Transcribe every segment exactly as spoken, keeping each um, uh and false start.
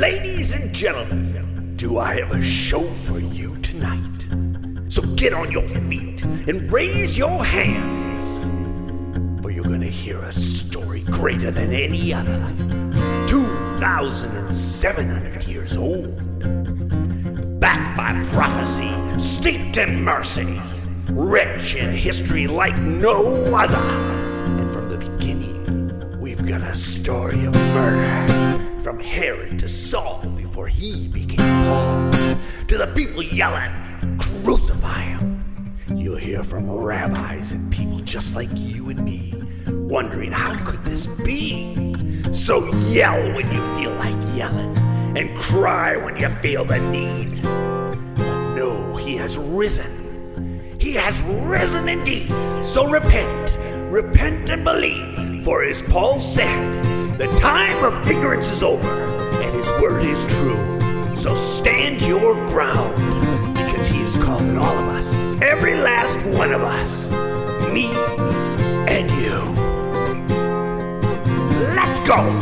Ladies and gentlemen, do I have a show for you tonight? So get on your feet and raise your hands, for you're gonna hear a story greater than any other. two thousand seven hundred years old. Backed by prophecy, steeped in mercy, rich in history like no other. And from the beginning, we've got a story of murder. From Herod to Saul before he became Paul, to the people yelling, "Crucify him." You'll hear from rabbis and people just like you and me, wondering how could this be? So yell when you feel like yelling, and cry when you feel the need. But no, he has risen. He has risen indeed. So repent, repent and believe. For as Paul said, the time of ignorance is over, and his word is true. So stand your ground, because he is calling all of us, every last one of us, me and you. Let's go!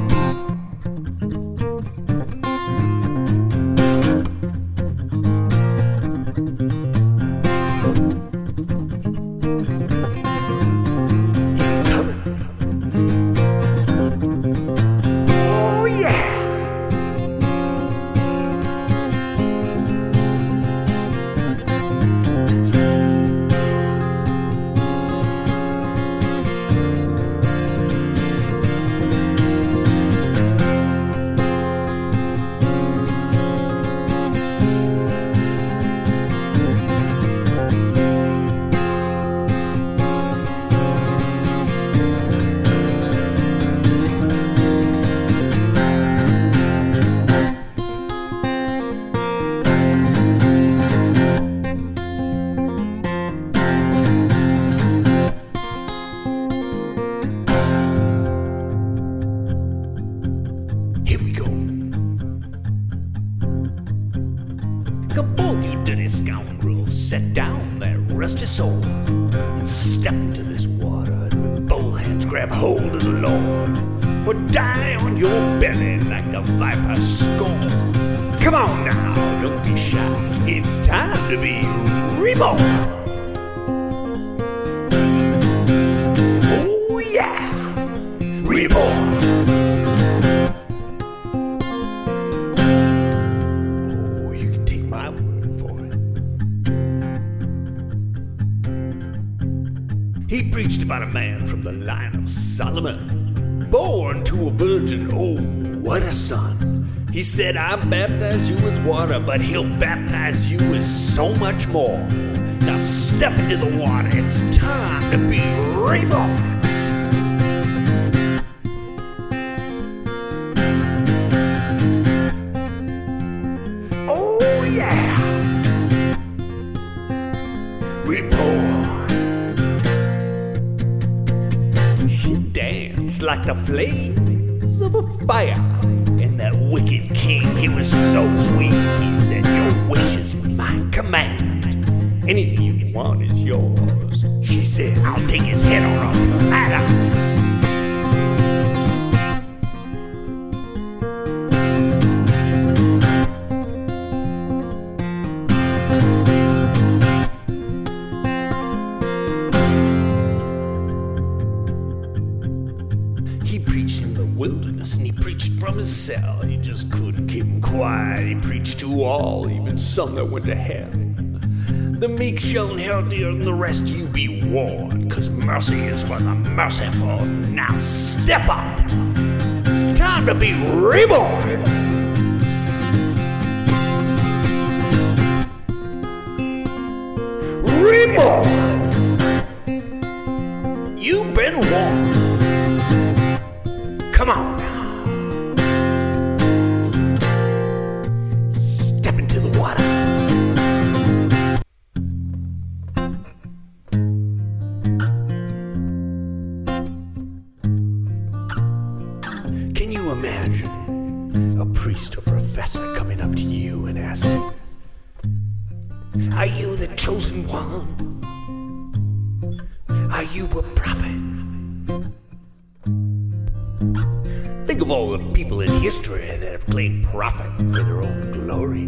Come both you dirty scoundrels, set down that rusty sword, and step into this water, and with both hands grab hold of the Lord, or die on your belly like the viper scorn. Come on now, don't be shy, it's time to be reborn. Oh yeah, reborn. He preached about a man from the line of Solomon, born to a virgin, oh, what a son. He said, I baptize you with water, but he'll baptize you with so much more. Now step into the water, it's time to be reborn. Oh yeah, reborn. Like the flames of a fire. And that wicked king, he was so sweet. He said, your wish is my command. Anything you want is yours. She said, I'll take his head on a platter. He preached in the wilderness and he preached from his cell. He just couldn't keep him quiet. He preached to all, even some that went to hell. The meek shall inherit the earth, the rest you be warned, cause mercy is for the merciful. Now step up. It's time to be reborn. Reborn. You've been warned. Come on now. Step into the water. Can you imagine a priest or professor coming up to you and asking, are you the chosen one? Are you a prophet? Think of all the people in history that have claimed profit for their own glory.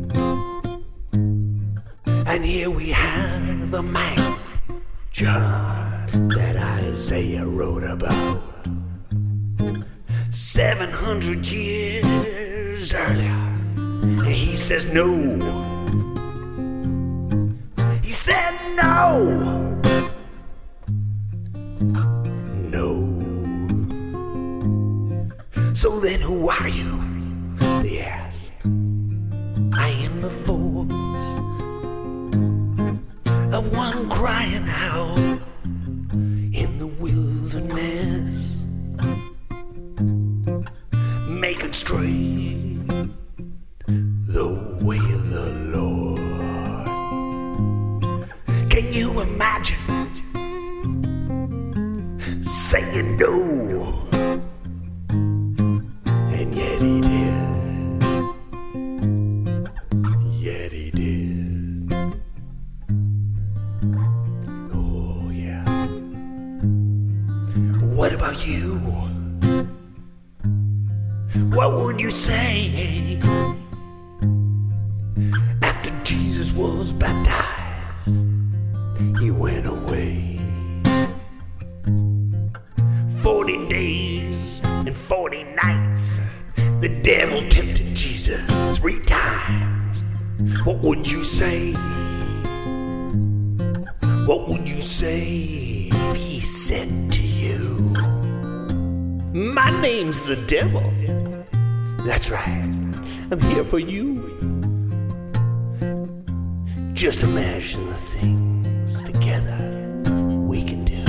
And here we have the man, John, that Isaiah wrote about seven hundred years earlier. And he says no. He said no. No. So then who are you? They ask. I am the voice of one crying out in the wilderness, making straight the way of the Lord. Can you imagine saying no? And yet he did. Yet he did. Oh yeah. What about you? What would you say after Jesus was baptized? He went away. Forty days and forty nights the devil tempted Jesus three times. What would you say? What would you say if he said to you, my name's the devil? That's right, I'm here for you. Just imagine the things together we can do.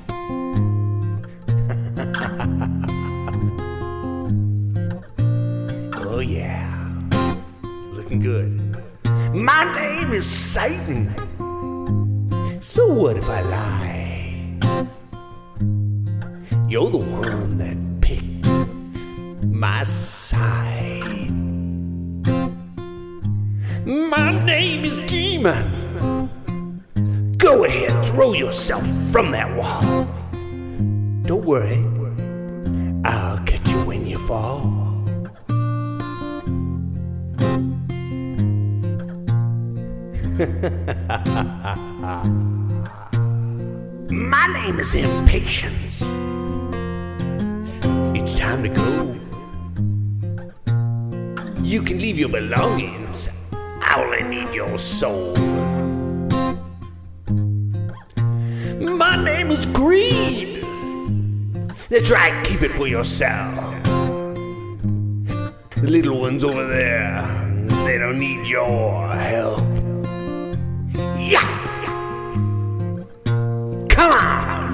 Oh yeah, looking good. My name is Satan. So what if I lie? You're the one that picked my side. My name is Demon. Go ahead, throw yourself from that wall. Don't worry, I'll catch you when you fall. My name is Impatience. It's time to go. You can leave your belongings. I only need your soul. My name is Greed. That's right, keep it for yourself. The little ones over there, they don't need your help. Yeah! Come on!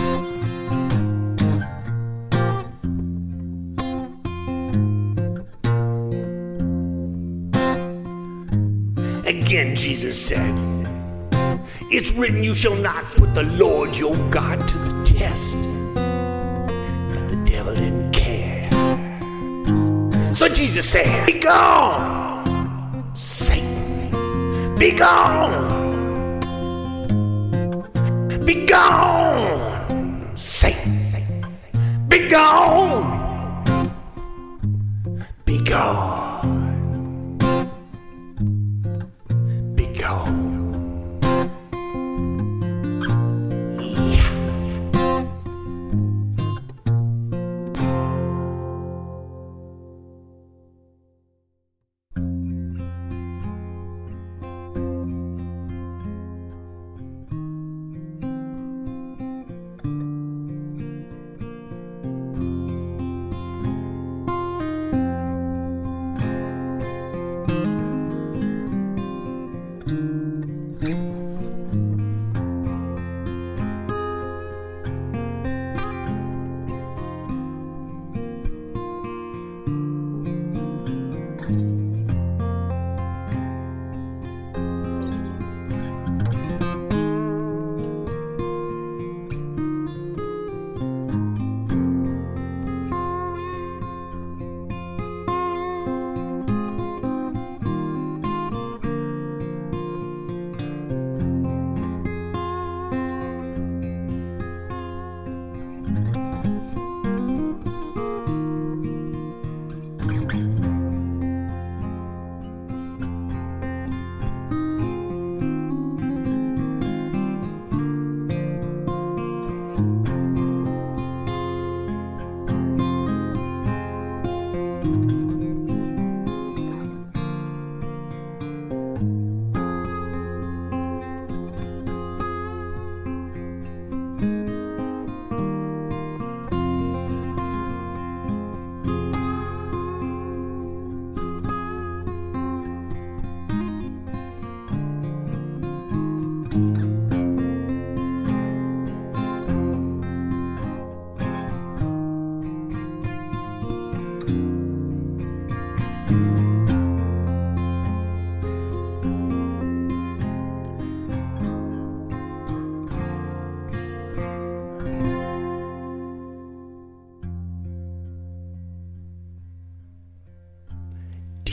Again, Jesus said, it's written, you shall not put the Lord your God to the test. But the devil didn't care. So Jesus said, be gone, Satan. Be gone. Be gone, Satan. Be gone. Be gone. Be gone.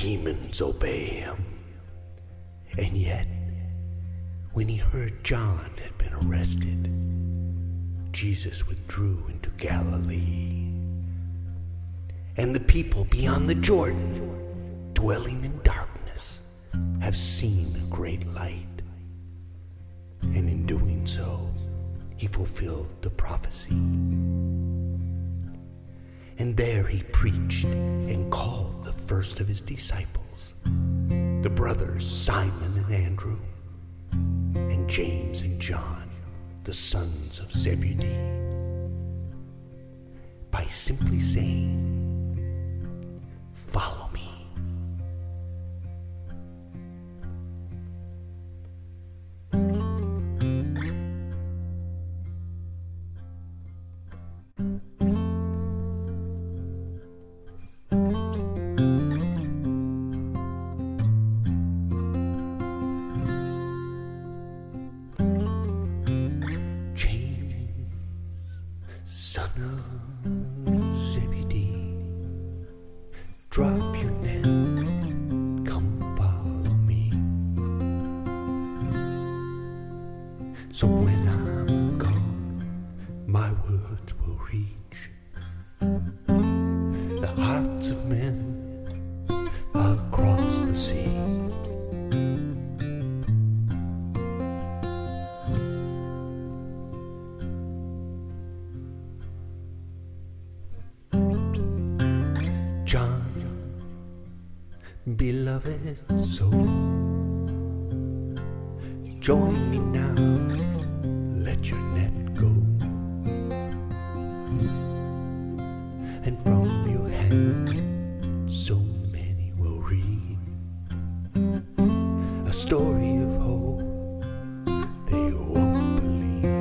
demons obey him. And yet, when he heard John had been arrested, Jesus withdrew into Galilee. And the people beyond the Jordan, dwelling in darkness, have seen a great light. And in doing so, he fulfilled the prophecy. And there he preached and called the first of his disciples, the brothers Simon and Andrew, and James and John, the sons of Zebedee, by simply saying, "Follow me." Son of Zebedee, drop your net, come follow me. So when I'm gone, my words will reach the hearts of men across the sea. John, beloved soul, join me now, let your net go, and from your hand so many will read a story of hope they won't believe.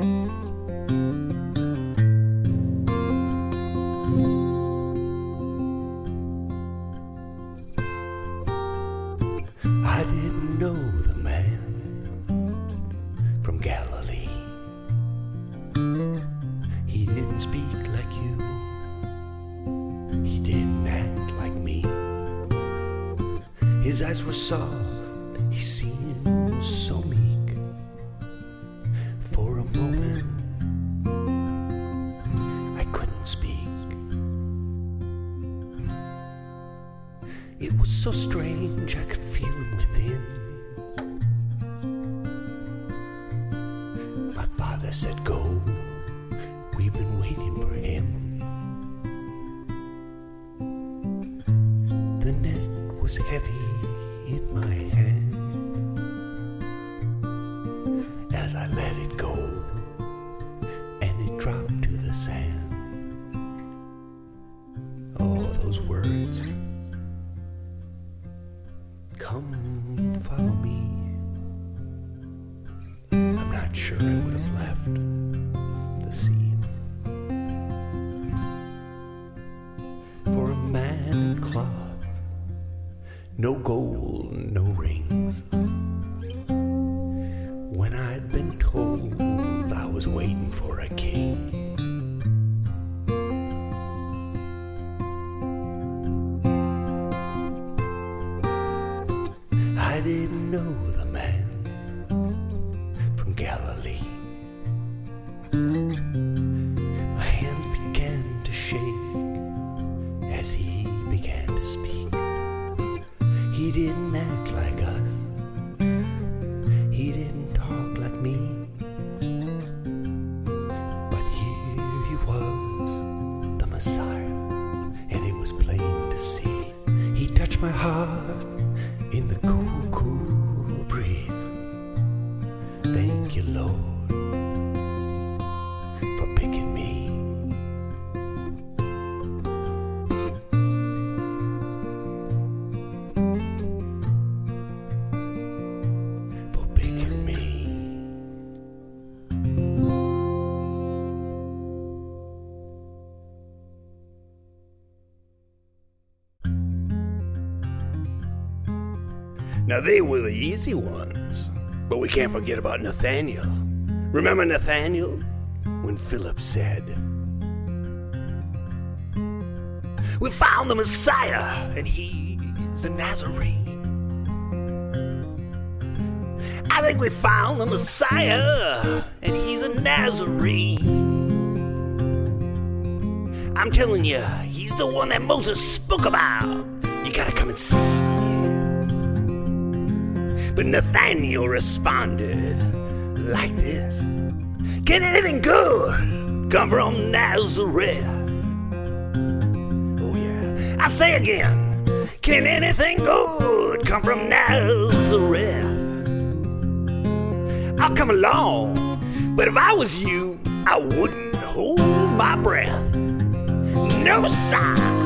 I didn't know the man from Galilee. He didn't speak like you. He didn't act like me. His eyes were soft. He seemed so meek. For a moment, I couldn't speak. It was so strange, I could feel him within. My father said, "Go, we've been waiting for him." The net was heavy in my hand as I let it go, and it dropped to the sand. Oh, those words, "Come, follow me." I'm not sure I would have left the scene. For a man in cloth, no gold, no rings. When I'd been told I was waiting for a king. I didn't know the man from Galilee. My hands began to shake as he began to speak. He didn't act like us. He didn't talk like me. But here he was, the Messiah, and it was plain to see. He touched my heart in the cool, cool breeze. Thank you, Lord, for picking me. For picking me. Now they were the easy ones, but we can't forget about Nathaniel. Remember Nathaniel? When Philip said, "We found the Messiah, and he's a Nazarene. I think we found the Messiah, and he's a Nazarene. I'm telling you, he's the one that Moses spoke about. You gotta come and see. But Nathanael responded like this: can anything good come from Nazareth? Oh yeah, I say again, can anything good come from Nazareth? I'll come along, but if I was you, I wouldn't hold my breath. No sign.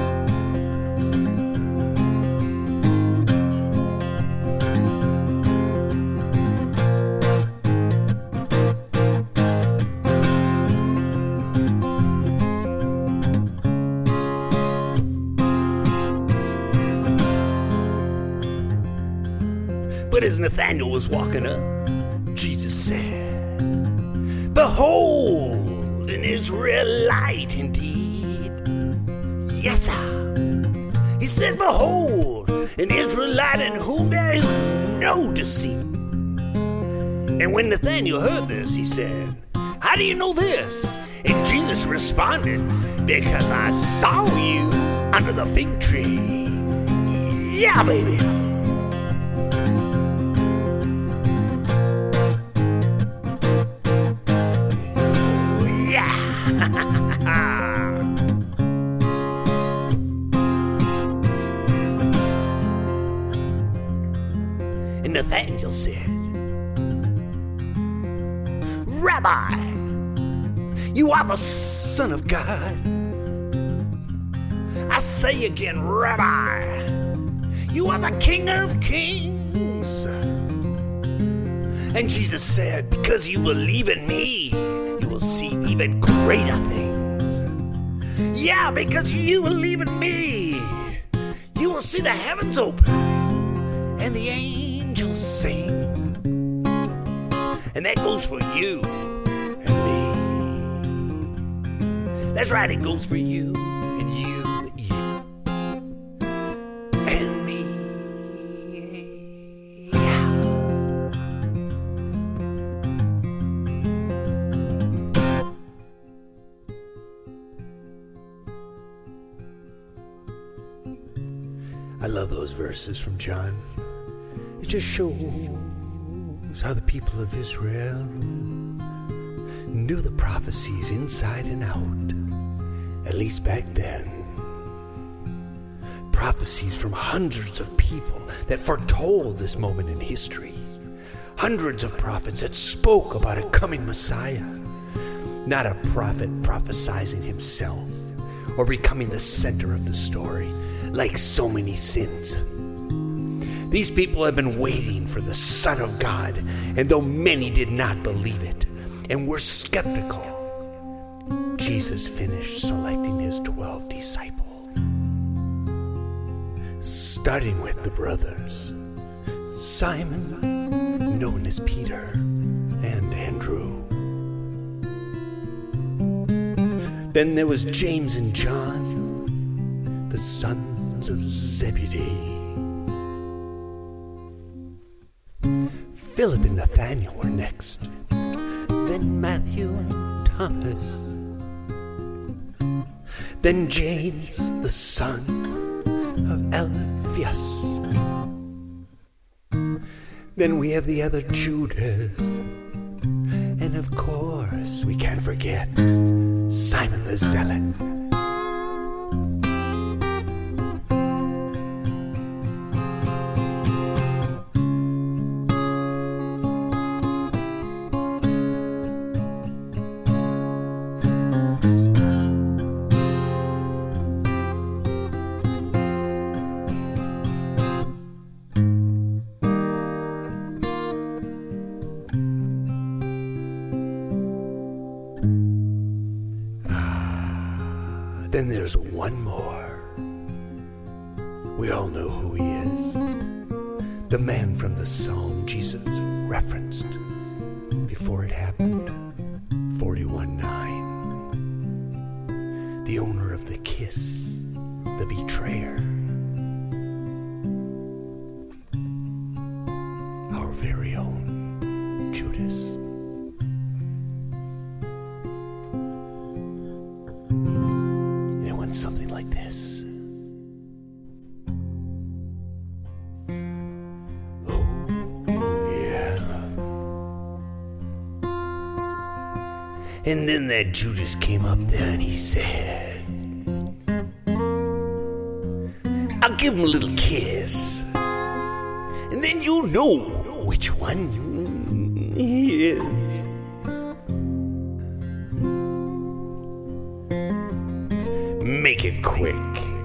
But as Nathanael was walking up, Jesus said, behold, an Israelite indeed. Yes, sir. He said, behold, an Israelite in whom there is no deceit. And when Nathanael heard this, he said, how do you know this? And Jesus responded, because I saw you under the fig tree. Yeah, baby. And Nathanael said, Rabbi, you are the Son of God. I say again, Rabbi, you are the King of Kings. And Jesus said, because you believe in me, you will see even greater things. Yeah, because you believe in me, you will see the heavens open and the angels sing. And that goes for you and me. That's right, it goes for you and you, you and me. Yeah. I love those verses from John. It just shows how the people of Israel knew the prophecies inside and out, at least back then. Prophecies from hundreds of people that foretold this moment in history. Hundreds of prophets that spoke about a coming Messiah. Not a prophet prophesizing himself or becoming the center of the story like so many sins. These people have been waiting for the Son of God, and though many did not believe it and were skeptical, Jesus finished selecting his twelve disciples, starting with the brothers, Simon, known as Peter, and Andrew. Then there was James and John, the sons of Zebedee. Philip and Nathanael were next. Then Matthew and Thomas. Then James, the son of Alphaeus. Then we have the other Judas. And of course, we can't forget Simon the Zealot. Then there's one more. We all know who he is. The man from the psalm Jesus referenced before it happened. forty-one nine. The owner of the kiss, the betrayer. And then that Judas came up there and he said, I'll give him a little kiss, and then you'll know which one he is. Make it quick.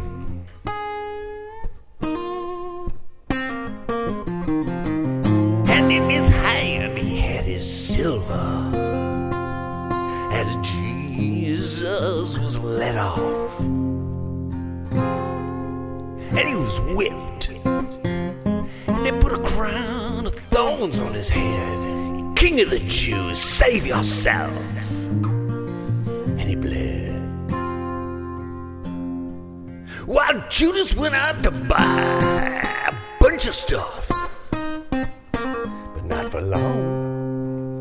And in his hand he had his silver, as Jesus was let off. And he was whipped. And they put a crown of thorns on his head. King of the Jews, save yourself. And he bled. While Judas went out to buy a bunch of stuff. But not for long.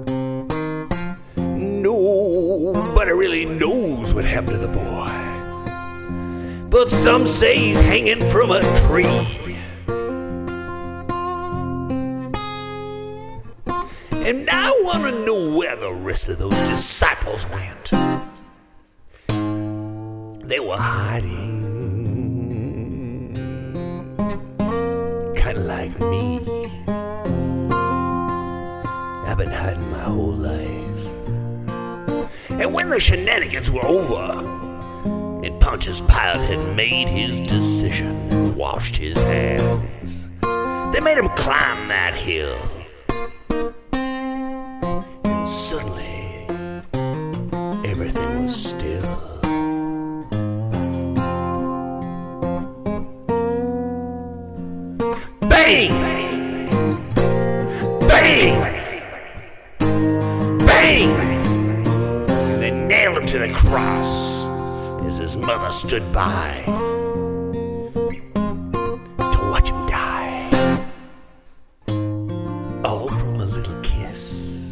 Nobody really knows what happened to the boy. But some say he's hanging from a tree. And I want to know where the rest of those disciples went. They were hiding. Kind of like me. I've been hiding my whole life. And when the shenanigans were over, and Pontius Pilate had made his decision and washed his hands, they made him climb that hill. And suddenly, everything was still. Bang! Bang! Bang! And they nailed him to the cross. His mother stood by to watch him die, all from a little kiss.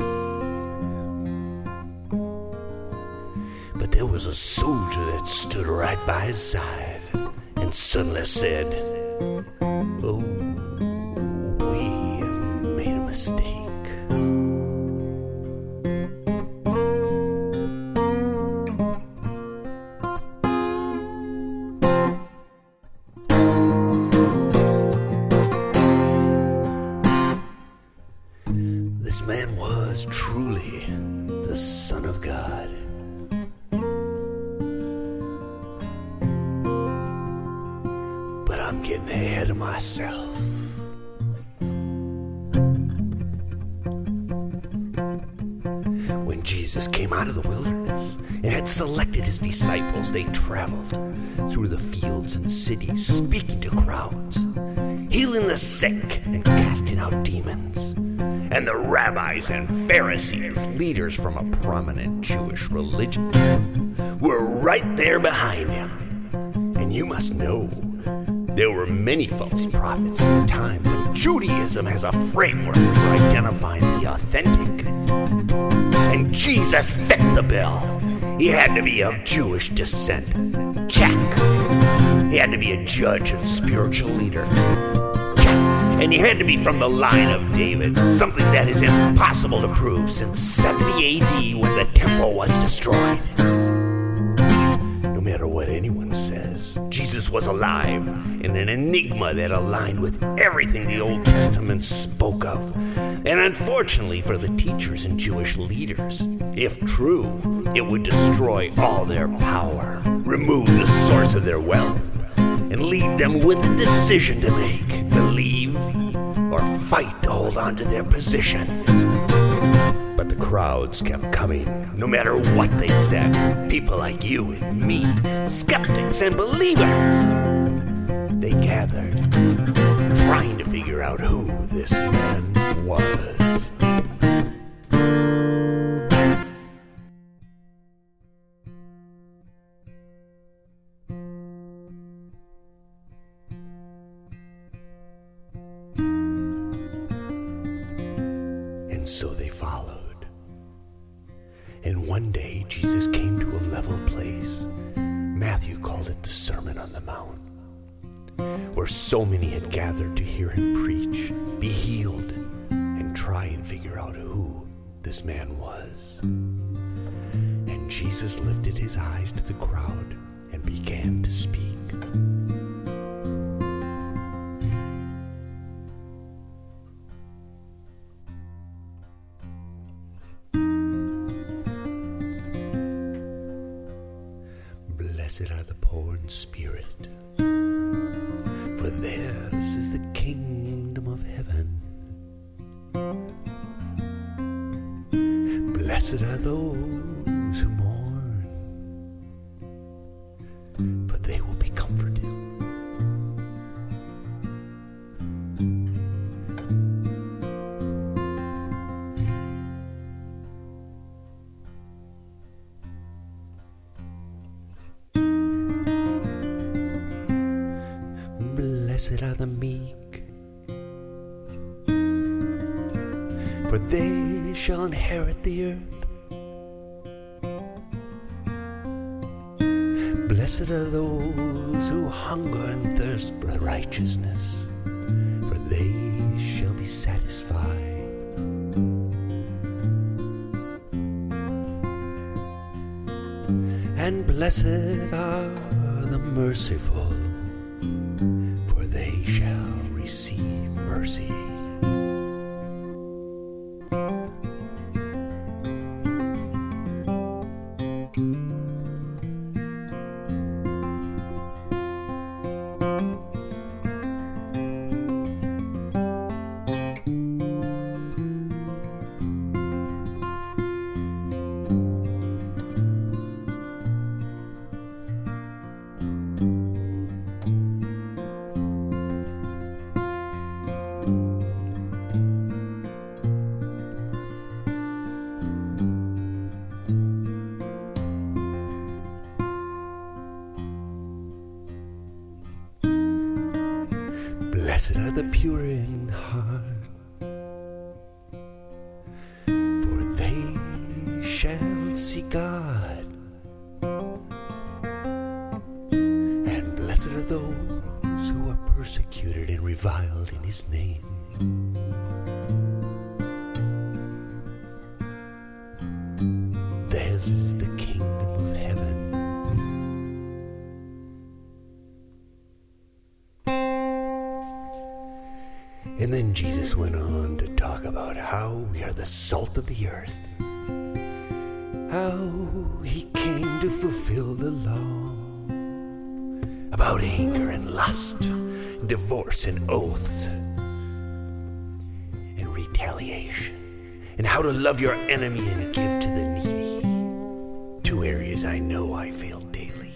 But there was a soldier that stood right by his side and suddenly said, oh, we have made a mistake. This man was truly the Son of God. But I'm getting ahead of myself. When Jesus came out of the wilderness and had selected his disciples, they traveled through the fields and cities, speaking to crowds, healing the sick and casting out demons. And the rabbis and Pharisees, leaders from a prominent Jewish religion, were right there behind him. And you must know, there were many false prophets at the time, but Judaism has a framework for identifying the authentic. And Jesus fit the bill. He had to be of Jewish descent. Check. He had to be a judge and spiritual leader. And he had to be from the line of David, something that is impossible to prove since seventy A D when the temple was destroyed. No matter what anyone says, Jesus was alive and an enigma that aligned with everything the Old Testament spoke of. And unfortunately for the teachers and Jewish leaders, if true, it would destroy all their power, remove the source of their wealth, and leave them with a decision to make. Believe or fight to hold on to their position. But the crowds kept coming, no matter what they said. People like you and me, skeptics and believers. They gathered, trying to figure out who this man was. And so they followed. And one day Jesus came to a level place. Matthew called it the Sermon on the Mount, where so many had gathered to hear him preach, be healed, and try and figure out who this man was. Jesus lifted his eyes to the crowd and began to speak. Blessed are the poor in spirit, for theirs is the kingdom of heaven. Blessed are those who mourn, for they will be comforted. Blessed are the meek, for they shall inherit the earth. Blessed are those who hunger and thirst for righteousness, for they shall be satisfied. And blessed are the merciful, for they shall receive mercy. Blessed are the pure in heart, for they shall see God. And blessed are those who are persecuted and reviled in his name. Theirs is the kingdom of heaven. And then Jesus went on to talk about how we are the salt of the earth, how he came to fulfill the law, about anger and lust, divorce and oaths, and retaliation, and how to love your enemy and give to the needy. Two areas I know I fail daily.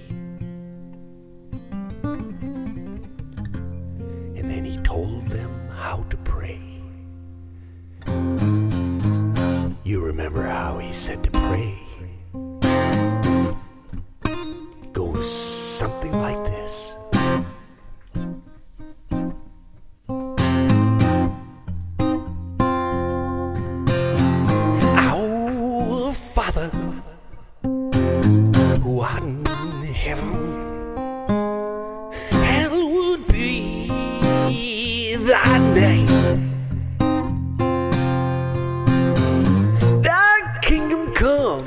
And then he told them how to pray. You remember how he said to pray? It goes something like this. Our Father, who art in heaven, hallowed be thy name. Thy kingdom come,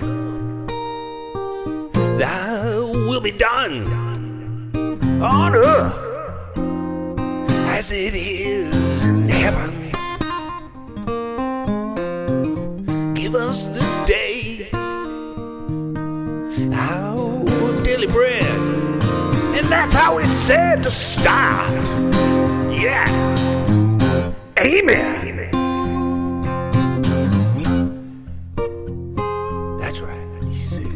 thy will be done on earth as it is in heaven. Give us this day our daily bread. And that's how it's said to start. Yeah. Amen. That's right, he said.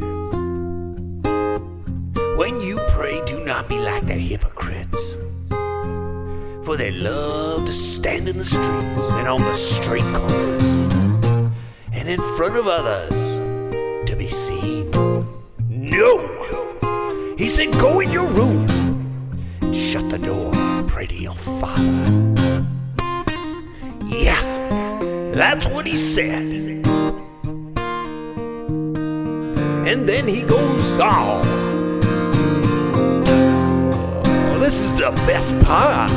When you pray, do not be like the hypocrites, for they love to stand in the streets and on the street corners and in front of others to be seen. No! He said, go in your room and shut the door and pray to your Father. Yeah, that's what he said. And then he goes on. Oh, this is the best part.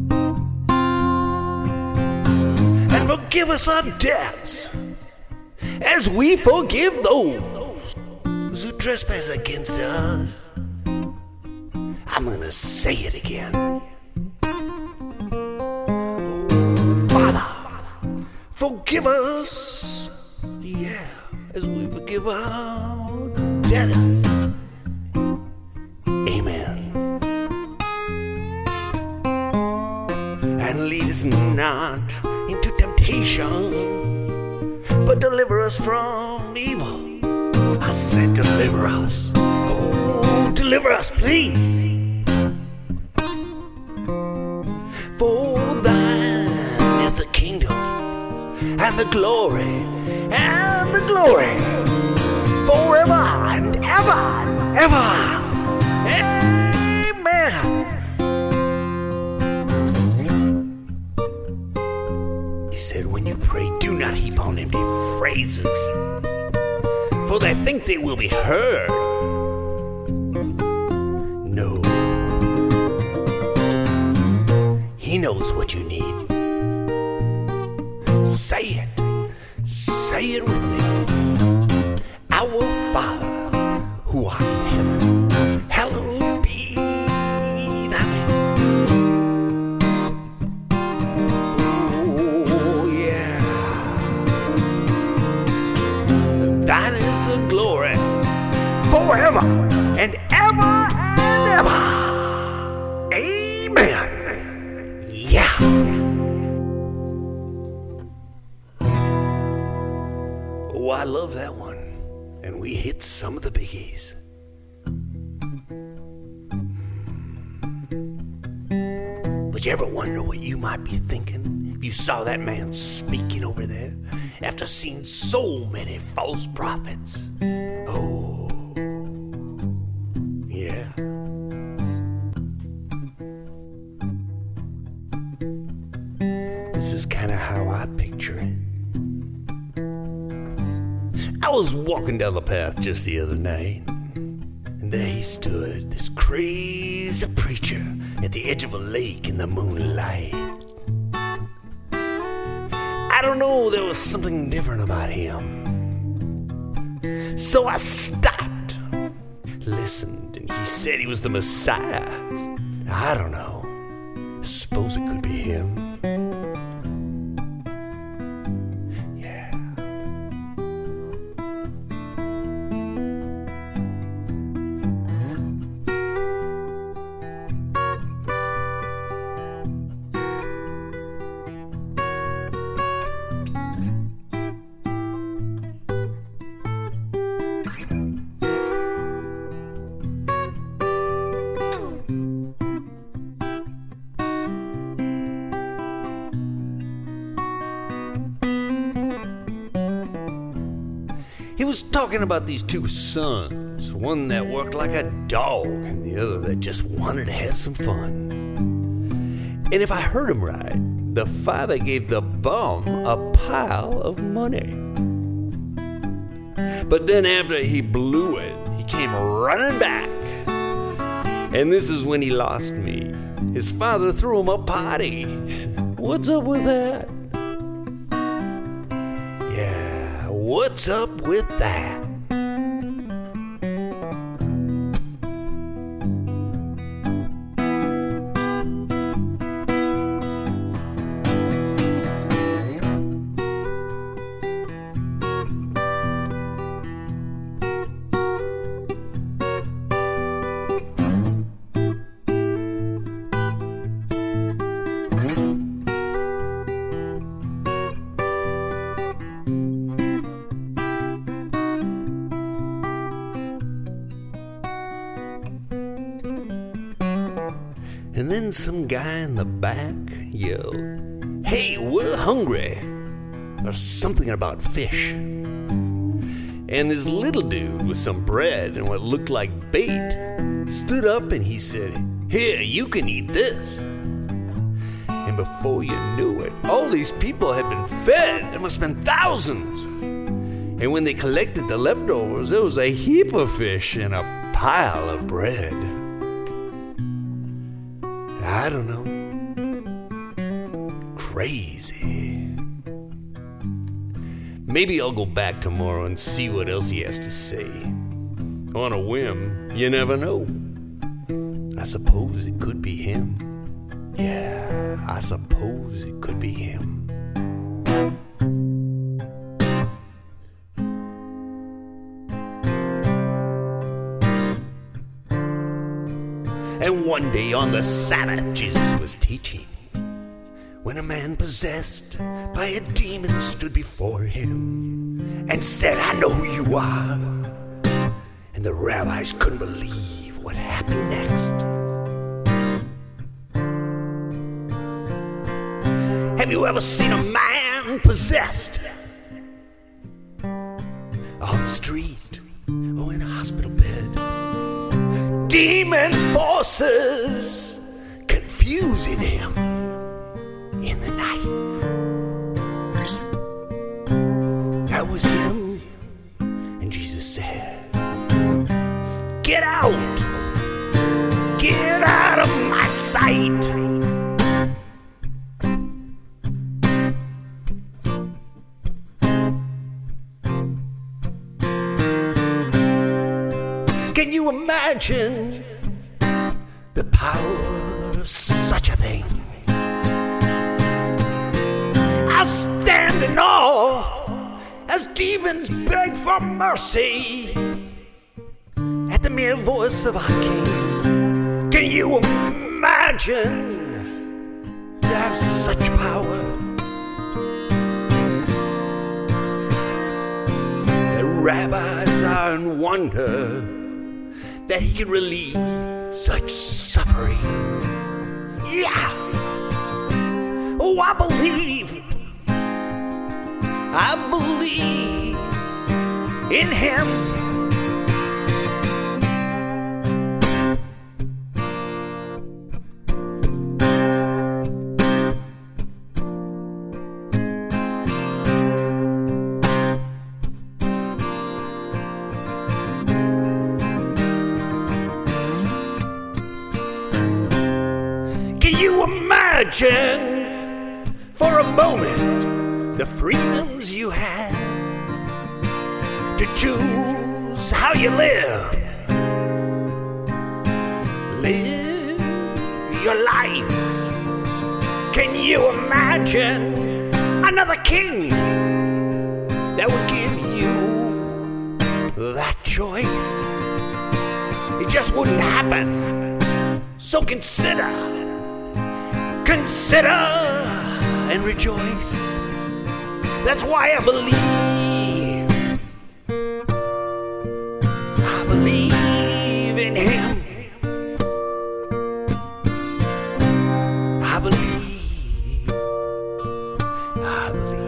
And forgive us our debts as we forgive those who trespass against us. I'm gonna say it again. Oh, Father, forgive us, yeah, as we forgive our debtors. Amen. And lead us not into temptation, but deliver us from evil. I said deliver us. Oh, deliver us, please. For thine is the kingdom, and the glory, and the glory, forever and ever and ever. Amen. He said, when you pray, do not heap on empty phrases, for they think they will be heard. No. He knows what you need. Say it. Say it with me. Our Father, who art in heaven, hallowed be thy name. Oh, yeah. Thine is the glory forever and ever and ever. Amen. Yeah. Oh, I love that one. And we hit some of the biggies. But you ever wonder what you might be thinking if you saw that man speaking over there after seeing so many false prophets? Oh, yeah. This is kind of how I picture it. I was walking down the path just the other night, and there he stood, this crazy preacher, at the edge of a lake in the moonlight. I don't know, there was something different about him. So I stopped, listened, and he said he was the Messiah. I don't know. I suppose it could be him. He was talking about these two sons, one that worked like a dog and the other that just wanted to have some fun. And if I heard him right, the father gave the bum a pile of money. But then after he blew it, he came running back. And this is when he lost me. His father threw him a party. What's up with that? Yeah, what's up with that? And then some guy in the back yelled, "Hey, we're hungry," or something about fish. And this little dude with some bread and what looked like bait stood up and he said, "Here, you can eat this." And before you knew it, all these people had been fed. There must have been thousands. And when they collected the leftovers, there was a heap of fish and a pile of bread. I don't know. Maybe I'll go back tomorrow and see what else he has to say. On a whim, you never know. I suppose it could be him. Yeah, I suppose it could be him. And one day on the Sabbath, Jesus was teaching, when a man possessed by a demon stood before him and said, "I know who you are." And the rabbis couldn't believe what happened next. Have you ever seen a man possessed on the street or in a hospital bed? Demon forces confusing him in the night. That was him. And Jesus said, "Get out! Get out of my sight!" Can you imagine the power of such a thing? I stand in awe as demons beg for mercy at the mere voice of our King. Can you imagine to have such power? The rabbis are in wonder that he can relieve such suffering. Yeah. Oh, I believe. I believe in him. Imagine for a moment the freedoms you had to choose how you live. Live your life. Can you imagine another king that would give you that choice? It just wouldn't happen. So consider. Consider and rejoice. That's why I believe. I believe in him. I believe. I believe.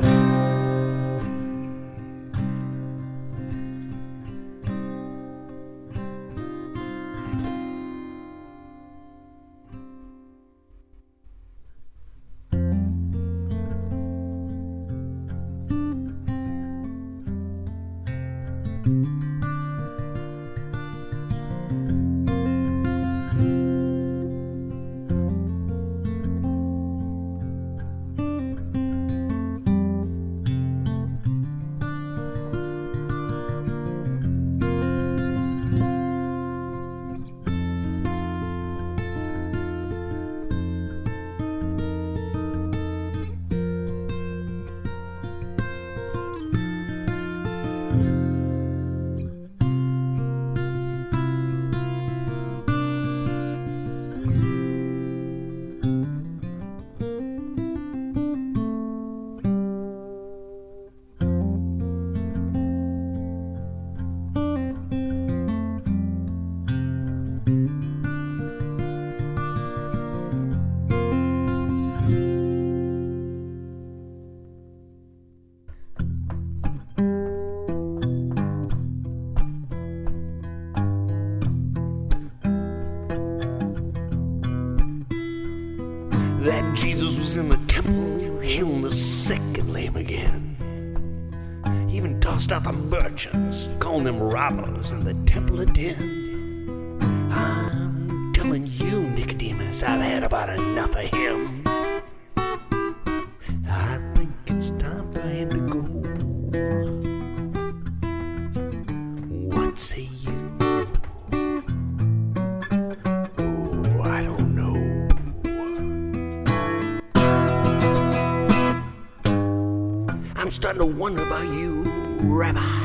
That Jesus was in the temple, healing the sick and lame again. He even tossed out the merchants, calling them robbers in the temple of den. I'm telling you, Nicodemus, I've had about enough of him. I think it's time for him to go. starting to wonder about you, Rabbi.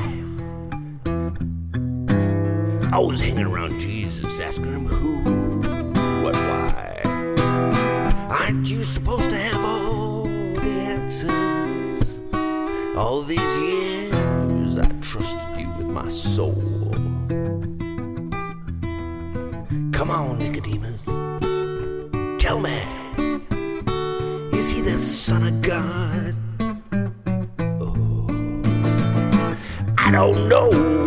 Always hanging around Jesus, asking him who, what, why. Aren't you supposed to have all the answers? All these years I trusted you with my soul. Come on, Nicodemus, tell me, is he the Son of God? Oh, I don't know.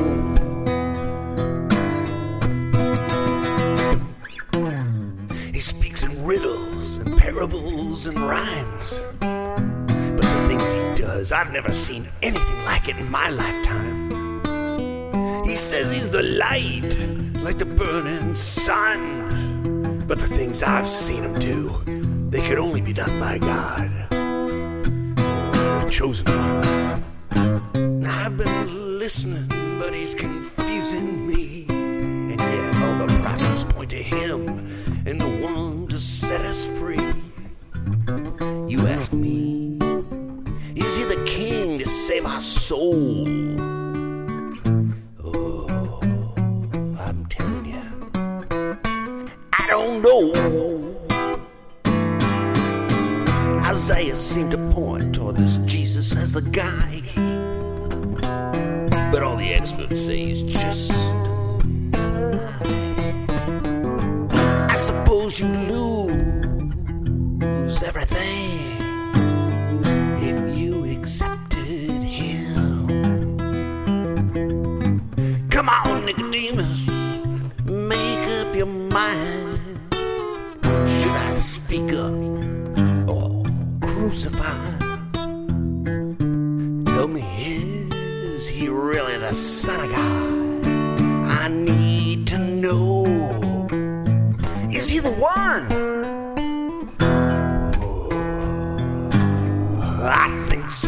He speaks in riddles and parables and rhymes, but the things he does, I've never seen anything like it in my lifetime. He says he's the light, like the burning sun, but the things I've seen him do, they could only be done by God, the chosen one. Now I've been listening, but he's confusing me, and yet all the prophets point to him and the one to set us free. You ask me, is he the king to save our soul? Oh, I'm telling you, I don't know. Isaiah seemed to point toward this Jesus as the guy, but all the experts say he's just I suppose you lose everything if you accepted him. Come on, Nicodemus, make up your mind. Should I speak up or crucify? Tell me, is he really the Son of God? I need to know. Is he the one? Oh, I think so.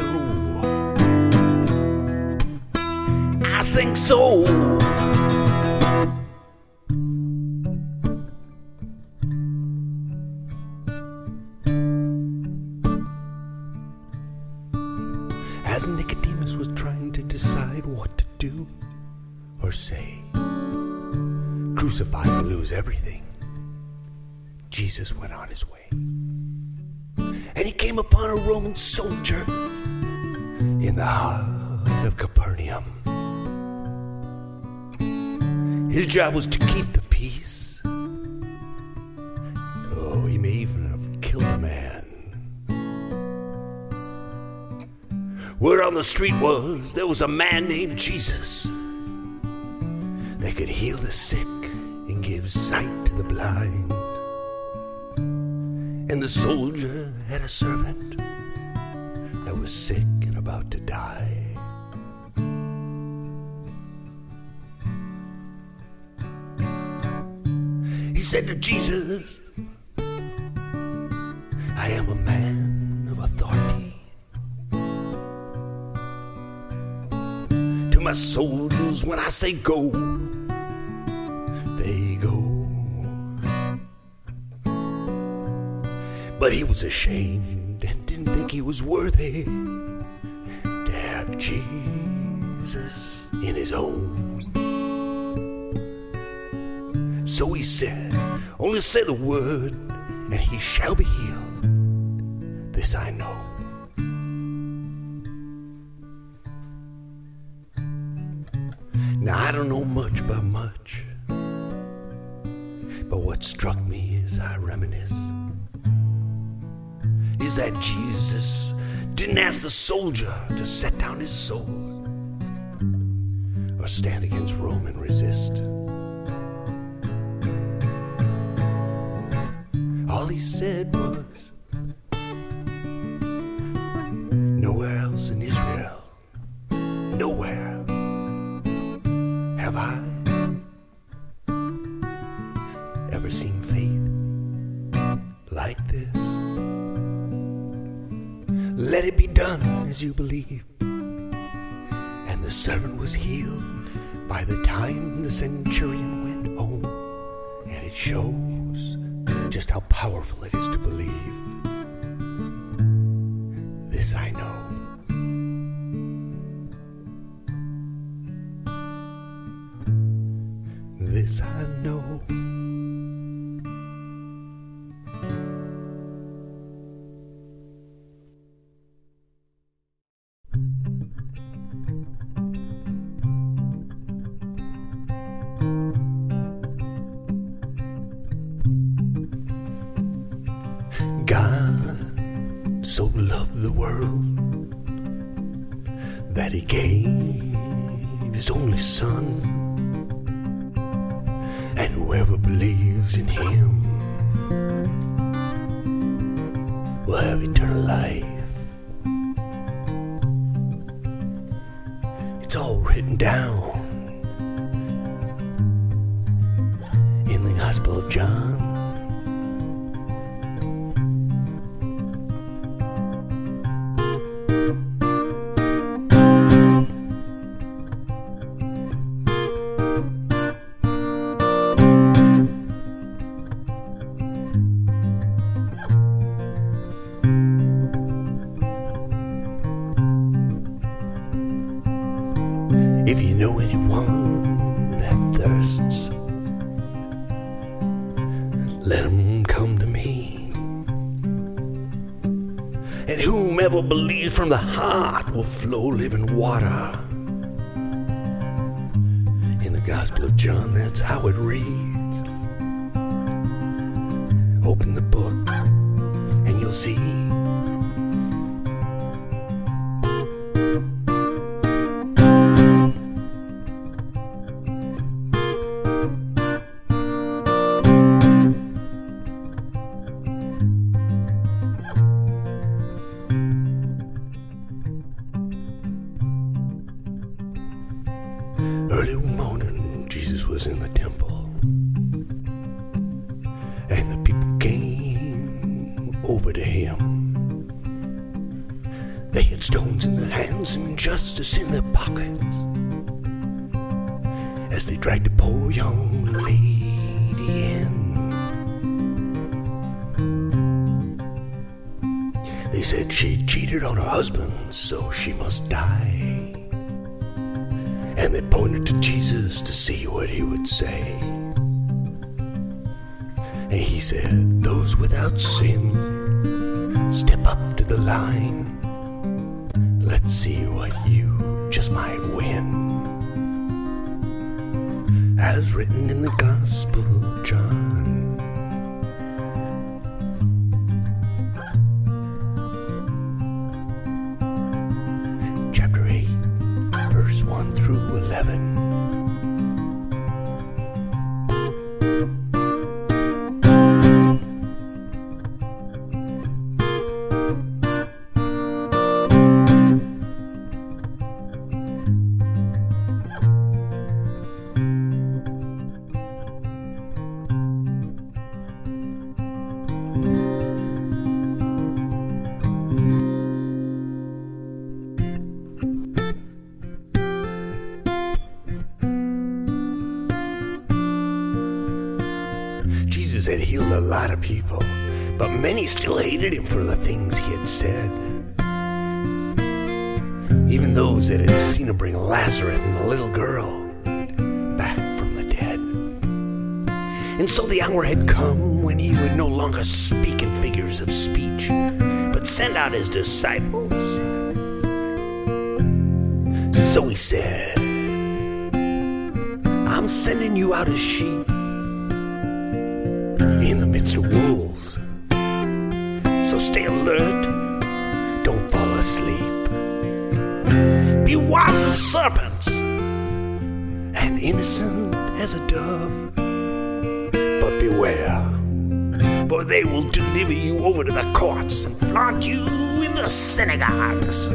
I think so. As Nicodemus was trying to decide what to do or say, crucify or lose everything, Jesus went on his way. And he came upon a Roman soldier in the heart of Capernaum. His job was to keep the peace. Oh, he may even have killed a man. Word on the street was there was a man named Jesus that could heal the sick and give sight to the blind. And the soldier had a servant that was sick and about to die. He said to Jesus, I am a man of authority. To my soldiers, when I say go, they go. But he was ashamed and didn't think he was worthy to have Jesus in his own. So he said, only say the word and he shall be healed. This I know. Now I don't know much about much, but what struck me as I reminisce is that Jesus didn't ask the soldier to set down his sword or stand against Rome and resist. All he said was, nowhere else in Israel, nowhere have I ever seen faith like this. Let it be done as you believe. And the servant was healed by the time the centurion went home. And it shows just how powerful it is to believe. This I know. this I know. God so loved the world that he gave his only son, and whoever believes in him will have eternal life. It's all written down in the Gospel of John. If you know anyone that thirsts, let him come to me. And whomever believes from the heart will flow living water. In the Gospel of John, that's how it reads. Open the book and you'll see. Early morning, Jesus was in the temple, and the people came over to him. They had stones in their hands and justice in their pockets, as they dragged a poor young lady in. They said she cheated on her husband, so she must die. And they pointed to Jesus to see what he would say. And he said, those without sin, step up to the line. Let's see what you just might win. As written in the Gospel of John. Chapter eight. Verse one through eleven. Jesus had healed a lot of people, but many still hated him for the things he had said. Even those that had seen him bring Lazarus and the little girl back from the dead. And so the hour had come when he would no longer speak in figures of speech, but send out his disciples. So he said, I'm sending you out as sheep in the midst of wolves. So stay alert, don't fall asleep. Be wise as serpents and innocent as a dove. But beware, for they will deliver you over to the courts and flog you in the synagogues.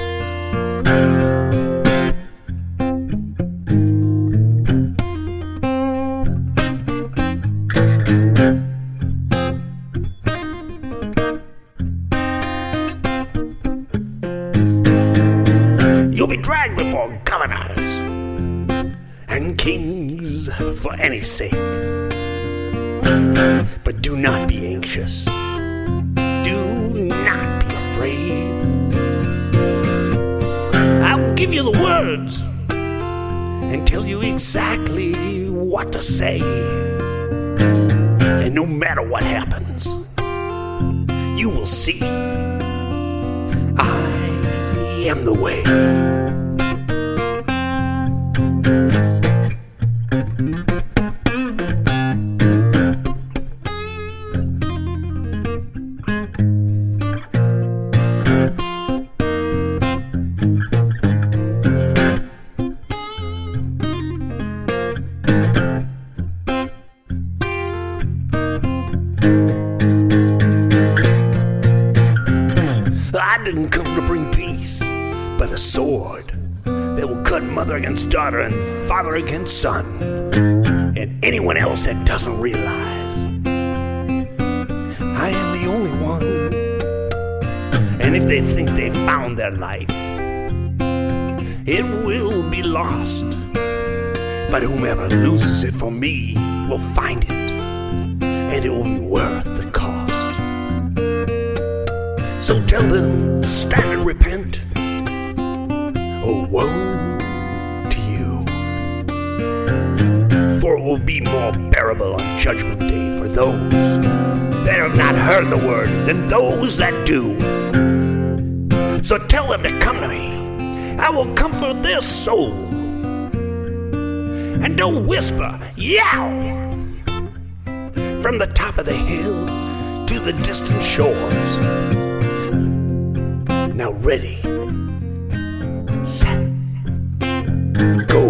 You'll be dragged before governors and kings for any sake. But do not be anxious. Do not be afraid. I will give you the words and tell you exactly what to say. And no matter what happens, you will see I am the way. I didn't come to bring peace, but a sword that will cut mother against daughter and father against son, and anyone else that doesn't realize I am the only one. And if they think they found their life, it will be lost. But whomever loses it for me will find it, and it will be worth the cost. So tell them, stand and repent. Oh, woe to you. For it will be more bearable on Judgment Day for those that have not heard the word than those that do. So tell them to come to me. I will comfort their soul. And don't whisper, yow! From the top of the hills to the distant shores. Now ready, set, go.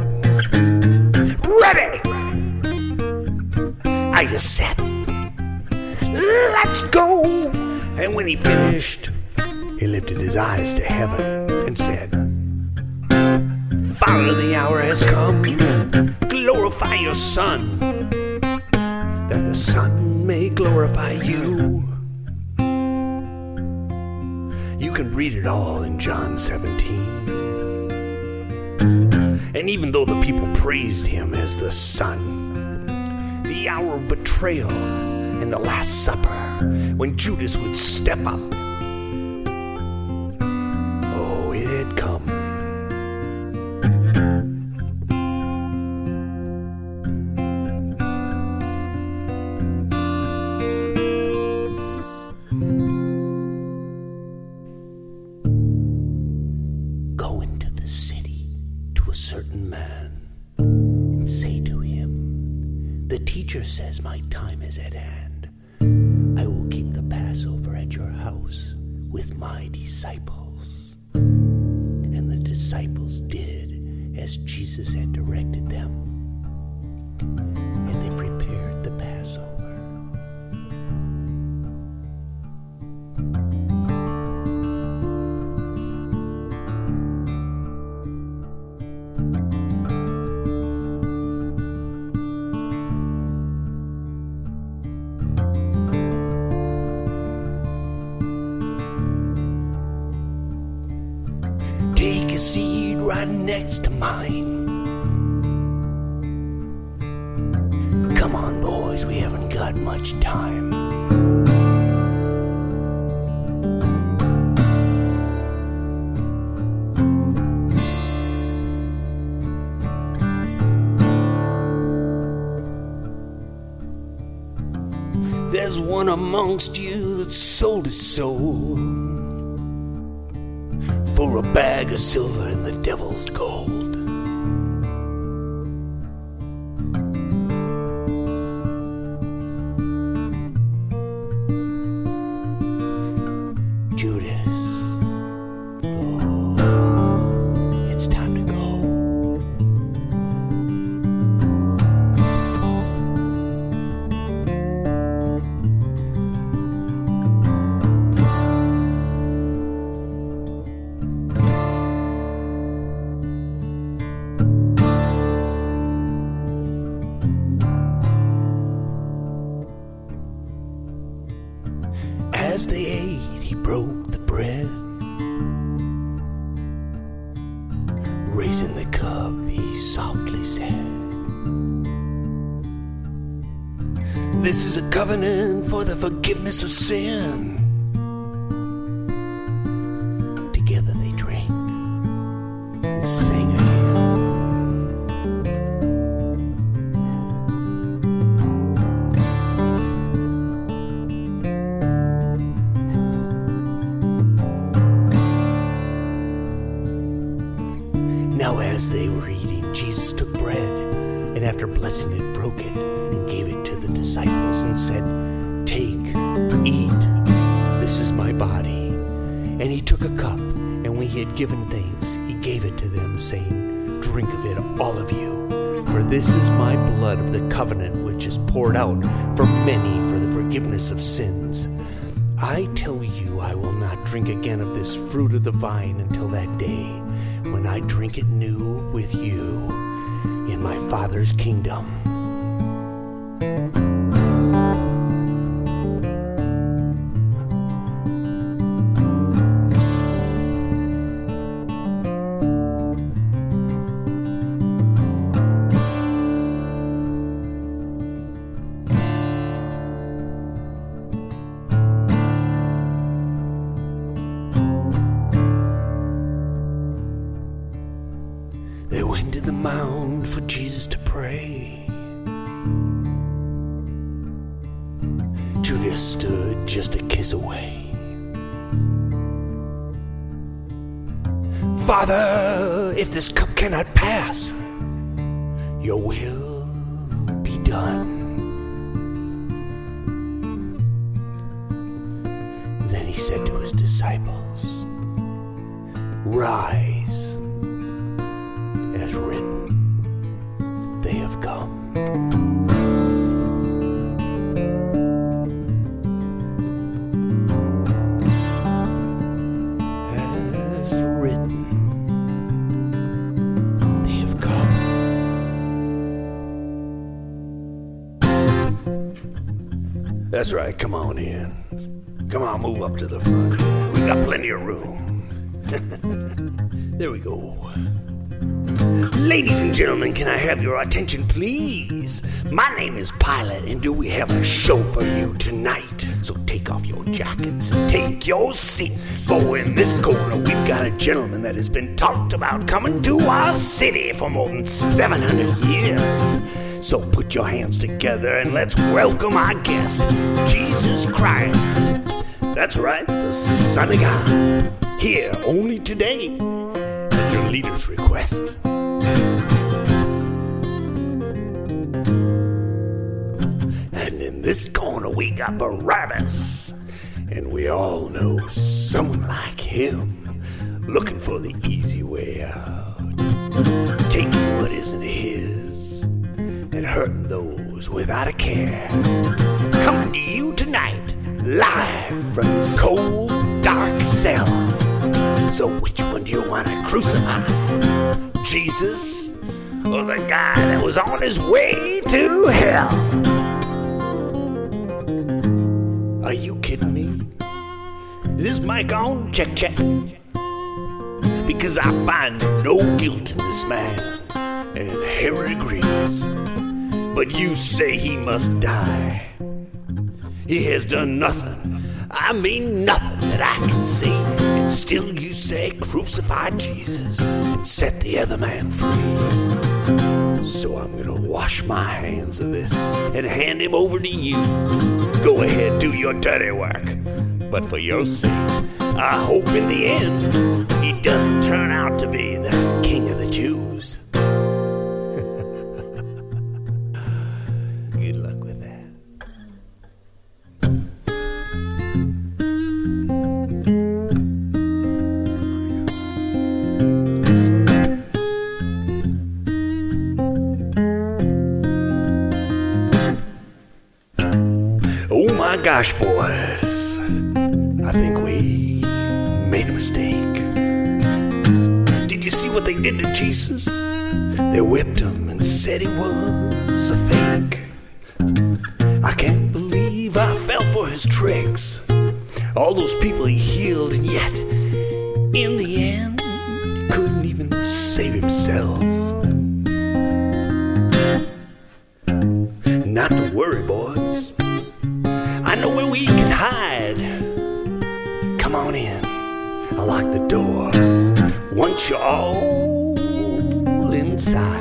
Ready! Are you set? Let's go! And when he finished, he lifted his eyes to heaven and said, Father, the hour has come. Glorify your Son, that the Son may glorify you. You can read it all in John seventeen. And even though the people praised him as the Son, the hour of betrayal and the Last Supper, when Judas would step up, oh, it had come. Go into the city to a certain man and say to him, the teacher says my time is at hand. I will keep the Passover at your house with my disciples. And the disciples did as Jesus had directed them, and they prepared the Passover. Take a seat right next to mine. Come on, boys, we haven't got much time. There's one amongst you that sold his soul for a bag of silver and the devil's gold. Judas, oh, it's time to go. As they ate, he broke the bread. Raising the cup, he softly said, this is a covenant for the forgiveness of sin. Together they drank and sang a hymn. after blessing it, broke it and gave it to the disciples and said, "Take, eat, this is my body." And he took a cup, and when he had given thanks, he gave it to them, saying, "Drink of it, all of you, for this is my blood of the covenant, which is poured out for many for the forgiveness of sins. I tell you, I will not drink again of this fruit of the vine until that day when I drink it new with you in my Father's kingdom." They went to the mound for Jesus to pray. Judas stood just a kiss away. "Father, if this cup cannot pass, your will be done." Then he said to his disciples, "Rise. As written, they have come." As written, they have come. That's right, come on in. Come on, move up to the front. We got plenty of room. There we go. Ladies and gentlemen, can I have your attention, please? My name is Pilate, and do we have a show for you tonight? So take off your jackets and take your seats. For in this corner, we've got a gentleman that has been talked about coming to our city for more than seven hundred years. So put your hands together and let's welcome our guest, Jesus Christ. That's right, the Son of God. Here only today, at your leader's request. And in this corner we got Barabbas, and we all know someone like him, looking for the easy way out, taking what isn't his, and hurting those without a care. Coming to you tonight, live from this cold, dark cell. So which one do you want to crucify? Jesus, or the guy that was on his way to hell? Are you kidding me? Is this mic on? Check, check. Because I find no guilt in this man, and Herod agrees. But you say he must die. He has done nothing, I mean nothing that I can see, and still you say crucify Jesus and set the other man free. So I'm gonna wash my hands of this and hand him over to you. Go ahead, do your dirty work. But for your sake, I hope in the end he doesn't turn out to be the king of the Jews. Good luck with that. Oh my gosh, boys, I think we made a mistake. Did you see what they did to Jesus? They whipped him and said he was a fake. I can't believe I fell for his tricks. All those people he healed, and yet in the end couldn't even save himself. Not to worry, boys, I know where we can hide. Come on in, I'll lock the door once you're all inside.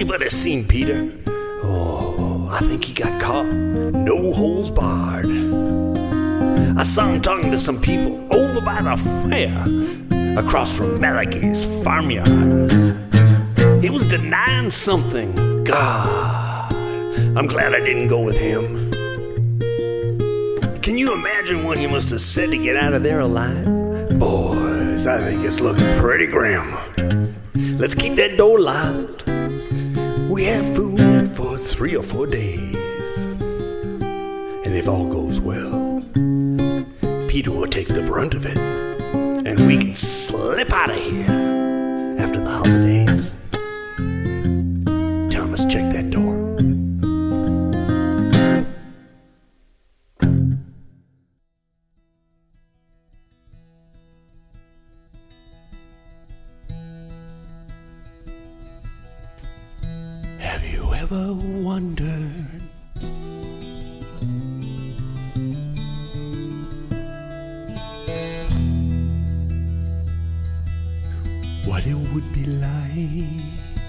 anybody seen Peter? Oh, I think he got caught. No holes barred. I saw him talking to some people over by the fair, across from Malachi's farmyard. He was denying something. God, I'm glad I didn't go with him. Can you imagine what he must have said to get out of there alive? Boys, I think it's looking pretty grim. Let's keep that door locked. We have food for three or four days. And if all goes well, Peter will take the brunt of it, and we can slip out of here after the holidays. Thomas, check that door. Have you ever wondered what it would be like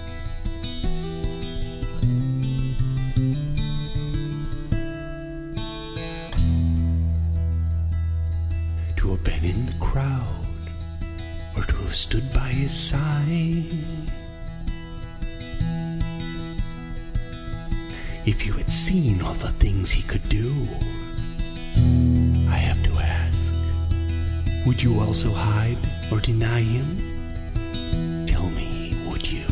to have been in the crowd or to have stood by his side? If you had seen all the things he could do, I have to ask, would you also hide or deny him? Tell me, would you?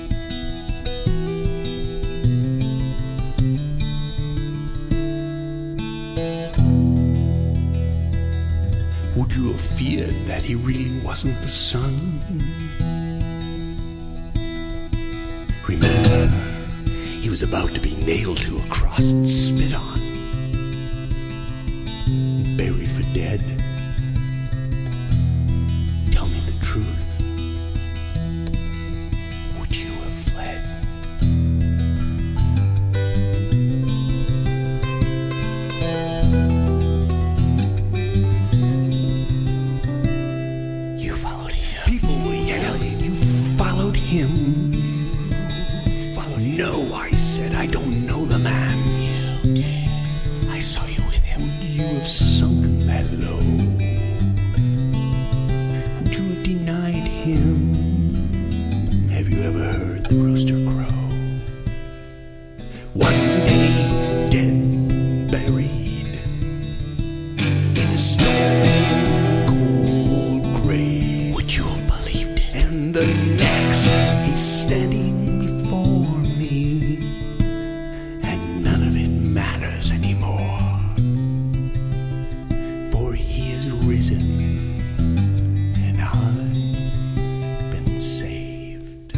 Would you have feared that he really wasn't the Son? Remember, he was about to be nailed to a cross and spit on, buried for dead. Tell me the truth. Would you have fled? You followed him. People were yelling. You followed him. You followed him. No, I said, I don't know the man. You did. I saw you with him. Would you have sunken that low? Would you have denied him? Have you ever heard the rooster crow? One day he's dead, buried in a stone cold grave. Would you have believed it? And the next he's standing before me, and none of it matters anymore, for he is risen, and I've been saved.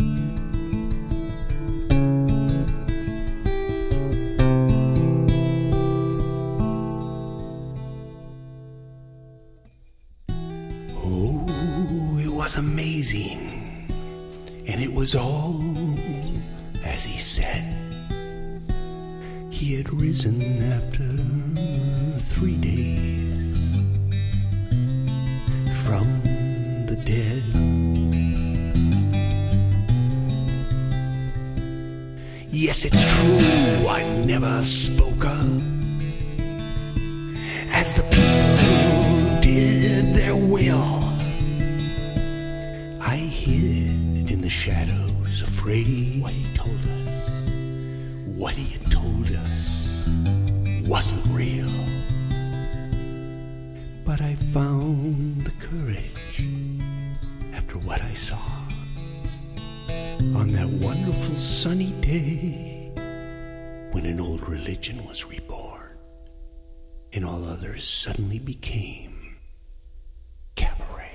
Oh, it was amazing, and it was all as he said. He had risen after three days from the dead. Yes, it's true, I never spoke up as the people did their will. I hid in the shadows, afraid what he told us, what he had told us wasn't real. But I found the courage after what I saw on that wonderful sunny day when an old religion was reborn and all others suddenly became cabaret.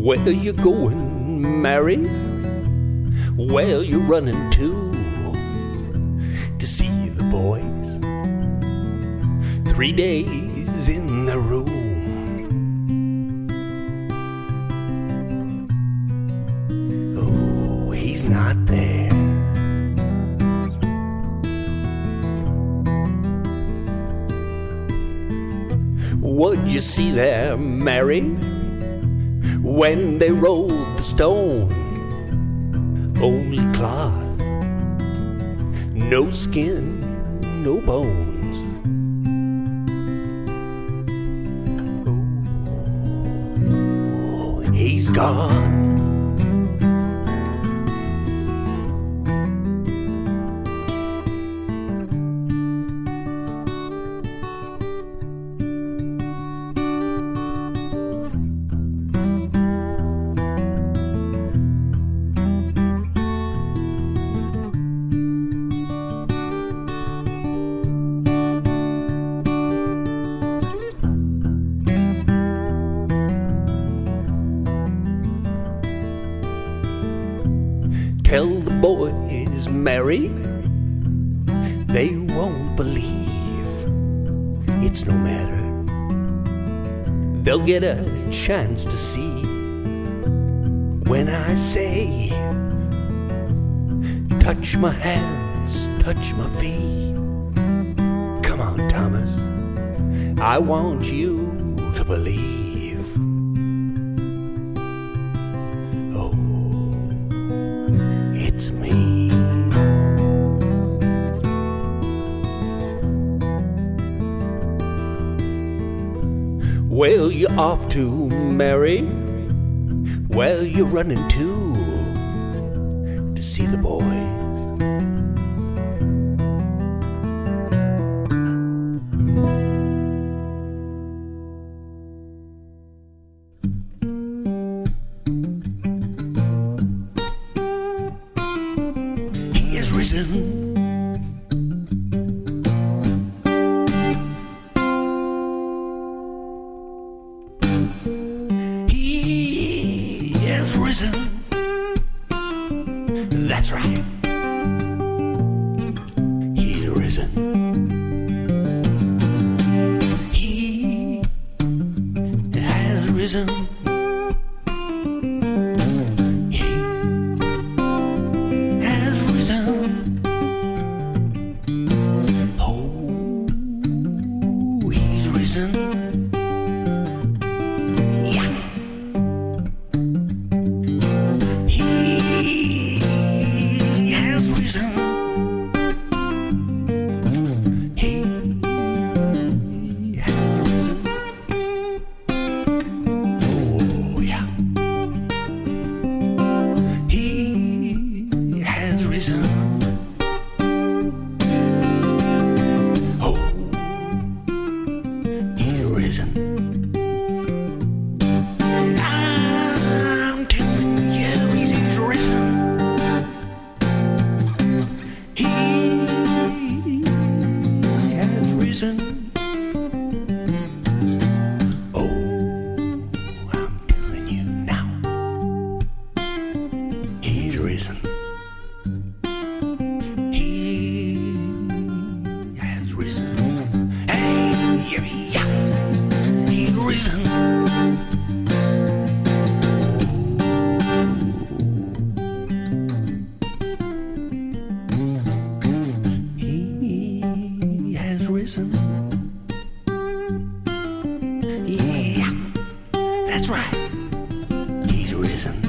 Where you going, Mary? Where you running to? To see the boys. Three days in the room. Oh, he's not there. What'd you see there, Mary, when they rolled the stone? Only cloth, no skin, no bones. Oh, he's gone. Tell the boys, Mary, they won't believe. It's no matter. They'll get a chance to see. When I say, touch my hands, touch my feet. Come on, Thomas, I want you to believe. It's me. Where you off to, Mary? Where you running to? To see the boys. Risen. He has risen. That's right. He's risen. He has risen. Yeah. He has risen. He has risen. Oh, yeah. He has risen. Risen. I'm telling you, he's risen. He has risen. Oh, I'm telling you now, he's risen. He has risen. Hey, here he is. Reason. He has risen. Yeah, that's right. He's risen.